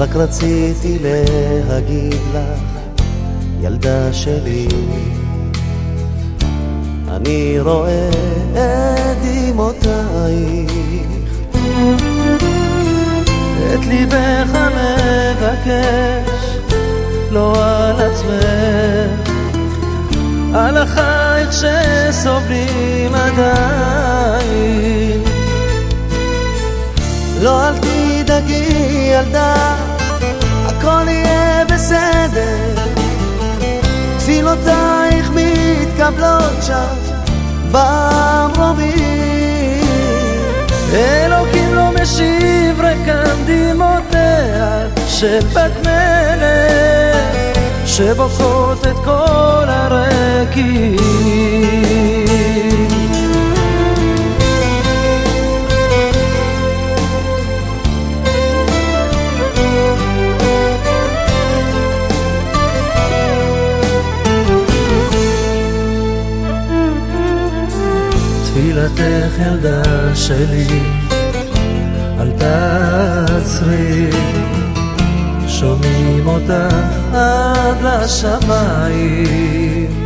רק רציתי להגיד לך, ילדה שלי, אני רואה את דמעותייך, את ליבך מבקש, לא על עצמך, על אחייך שסובלים עדיין. לא אל תדאגי ילדה, הכל יהיה בסדר, תפילותייך מתקבלות שם במרומים. אלוקים לא משיב ריקם דמעותיה של בת מלך, שבוכות את כל הרקיעים. תפילתך ילדה שלי, אל תעצרי, שומעים אותה עד לשמיים.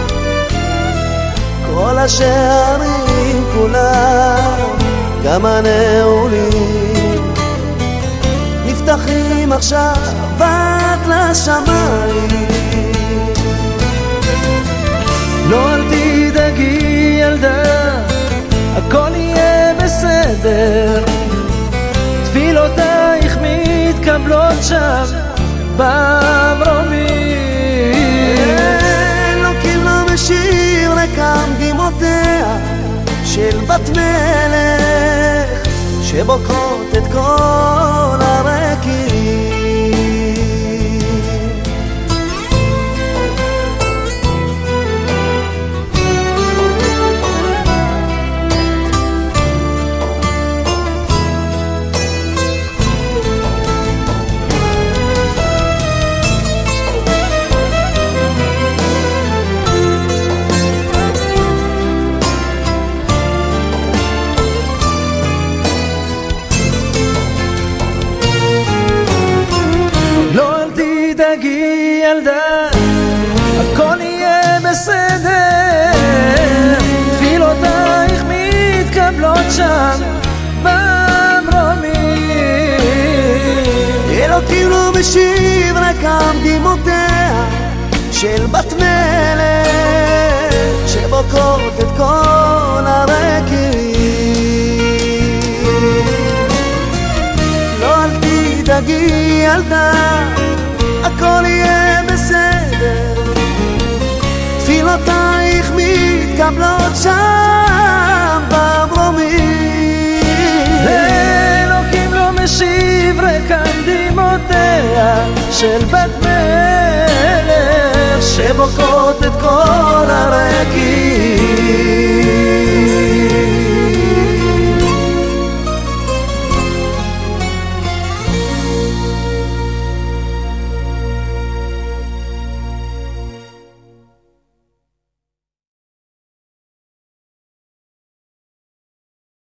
כל השערים כולם, גם הנעולים, נפתחים עכשיו עד לשמיים. לא אל תדאגי ילדה, הכל יהיה בסדר, תפילותייך מתקבלות שם במרומים. אלוקים לא משאיר ריקם דמעותיה של בת מלך, שבוקעות את כל הרקיעים. תדאגי ילדה, הכל יהיה בסדר, תפילותייך מתקבלות שם במרומים. אלוקים לא משיב ריקם דמעותיה של בת מלך, שבוקעות את כל הרקיעים. לא אל תדאגי ילדה, הכל יהיה בסדר, תפילותייך מתקבלות שם במרומים. אלוקים לא משיב ריקם דמעותיה של בת מלך, שבוקעות את כל הרקיעים.